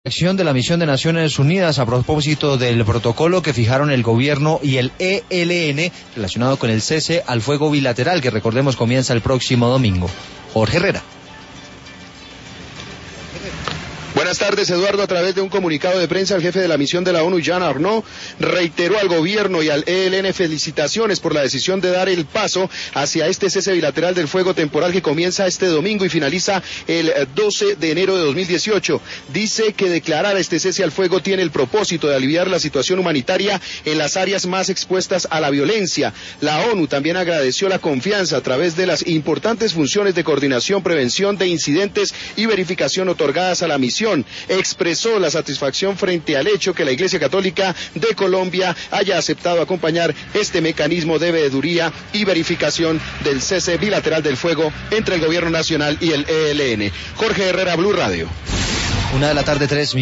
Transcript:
Acción de la misión de Naciones Unidas a propósito del protocolo que fijaron el gobierno y el ELN relacionado con el cese al fuego bilateral que, recordemos, comienza el próximo domingo. Jorge Herrera. Buenas tardes, Eduardo. A través de un comunicado de prensa, el jefe de la misión de la ONU, Jean Arnaud, reiteró al gobierno y al ELN felicitaciones por la decisión de dar el paso hacia este cese bilateral del fuego temporal que comienza este domingo y finaliza el 12 de enero de 2018. Dice que declarar este cese al fuego tiene el propósito de aliviar la situación humanitaria en las áreas más expuestas a la violencia. La ONU también agradeció la confianza a través de las importantes funciones de coordinación, prevención de incidentes y verificación otorgadas a la misión. Expresó la satisfacción frente al hecho que la Iglesia Católica de Colombia haya aceptado acompañar este mecanismo de veeduría y verificación del cese bilateral del fuego entre el gobierno nacional y el ELN. Jorge Herrera, Blue Radio. 1:03 p.m.